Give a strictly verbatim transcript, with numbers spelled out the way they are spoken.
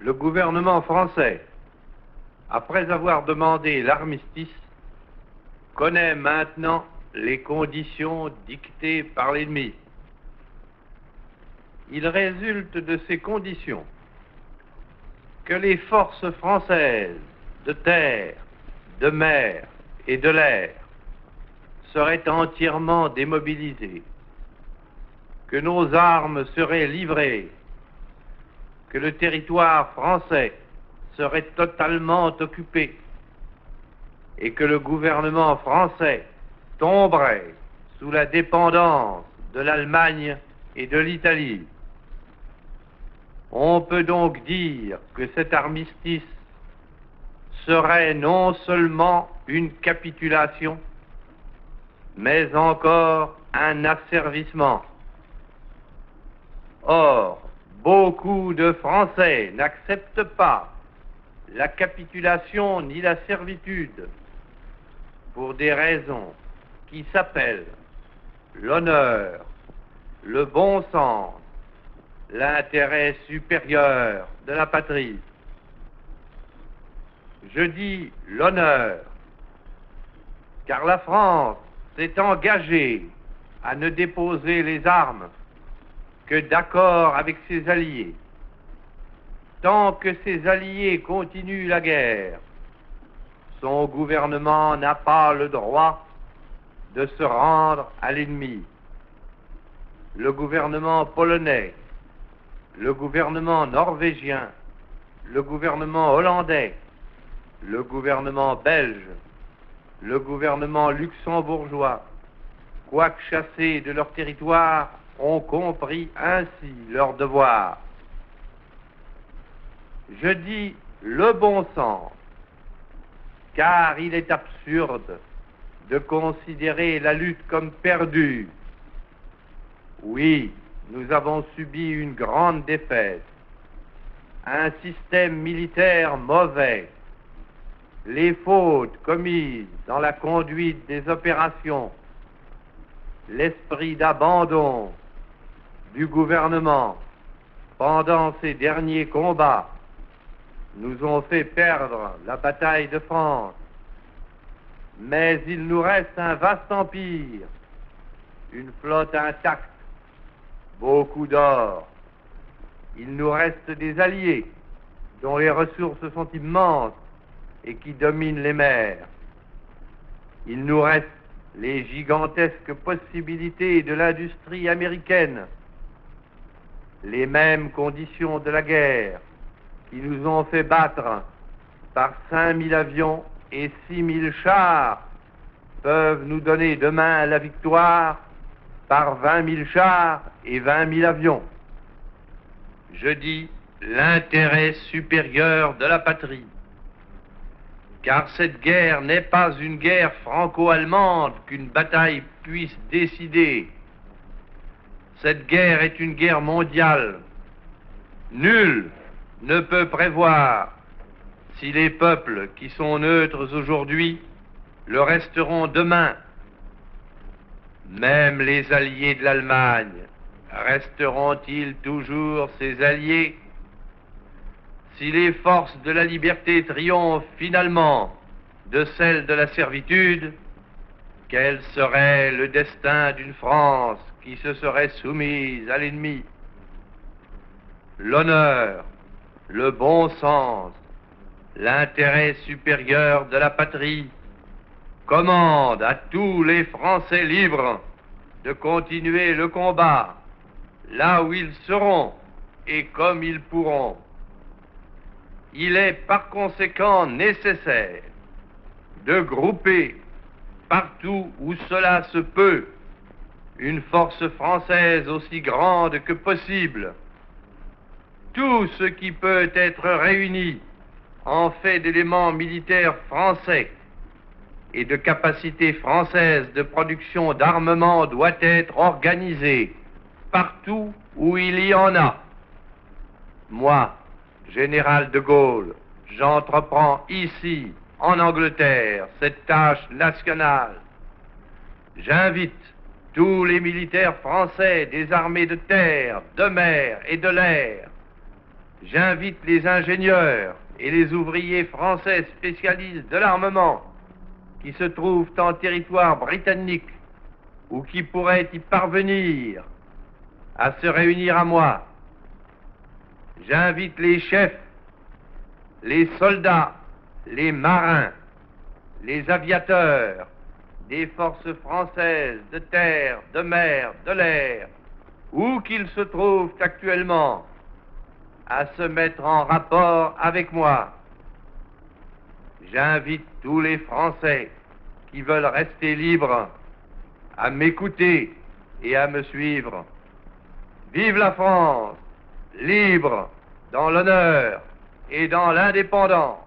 le gouvernement français, après avoir demandé l'armistice, connaît maintenant les conditions dictées par l'ennemi. Il résulte de ces conditions que les forces françaises de terre, de mer et de l'air seraient entièrement démobilisées, que nos armes seraient livrées, que le territoire français serait totalement occupé et que le gouvernement français tomberait sous la dépendance de l'Allemagne et de l'Italie. On peut donc dire que cet armistice serait non seulement une capitulation, mais encore un asservissement. Or, beaucoup de Français n'acceptent pas la capitulation ni la servitude pour des raisons qui s'appellent l'honneur, le bon sens, l'intérêt supérieur de la patrie. Je dis l'honneur, car la France s'est engagée à ne déposer les armes que d'accord avec ses alliés. Tant que ses alliés continuent la guerre, son gouvernement n'a pas le droit de se rendre à l'ennemi. Le gouvernement polonais, le gouvernement norvégien, le gouvernement hollandais, le gouvernement belge, le gouvernement luxembourgeois, quoique chassés de leur territoire, ont compris ainsi leur devoir. Je dis le bon sens, car il est absurde de considérer la lutte comme perdue. Oui, nous avons subi une grande défaite, un système militaire mauvais, les fautes commises dans la conduite des opérations, l'esprit d'abandon du gouvernement pendant ces derniers combats nous ont fait perdre la bataille de France. Mais il nous reste un vaste empire, une flotte intacte, beaucoup d'or. Il nous reste des alliés dont les ressources sont immenses et qui dominent les mers. Il nous reste les gigantesques possibilités de l'industrie américaine, les mêmes conditions de la guerre qui nous ont fait battre par cinq mille avions et six mille chars peuvent nous donner demain la victoire par vingt mille chars et vingt mille avions. Je dis l'intérêt supérieur de la patrie, car cette guerre n'est pas une guerre franco-allemande qu'une bataille puisse décider. Cette guerre est une guerre mondiale. Nul ne peut prévoir si les peuples qui sont neutres aujourd'hui le resteront demain. Même les alliés de l'Allemagne resteront-ils toujours ses alliés? Si les forces de la liberté triomphent finalement de celles de la servitude, quel serait le destin d'une France qui se serait soumise à l'ennemi? L'honneur, le bon sens, l'intérêt supérieur de la patrie commandent à tous les Français libres de continuer le combat là où ils seront et comme ils pourront. Il est par conséquent nécessaire de grouper partout où cela se peut une force française aussi grande que possible. Tout ce qui peut être réuni en fait d'éléments militaires français et de capacités françaises de production d'armement doit être organisé partout où il y en a. Moi, général de Gaulle, j'entreprends ici, en Angleterre, cette tâche nationale. J'invite tous les militaires français des armées de terre, de mer et de l'air. J'invite les ingénieurs et les ouvriers français spécialistes de l'armement qui se trouvent en territoire britannique ou qui pourraient y parvenir à se réunir à moi. J'invite les chefs, les soldats, les marins, les aviateurs des forces françaises de terre, de mer, de l'air, où qu'ils se trouvent actuellement, à se mettre en rapport avec moi. J'invite tous les Français qui veulent rester libres à m'écouter et à me suivre. Vive la France, libre, dans l'honneur et dans l'indépendance.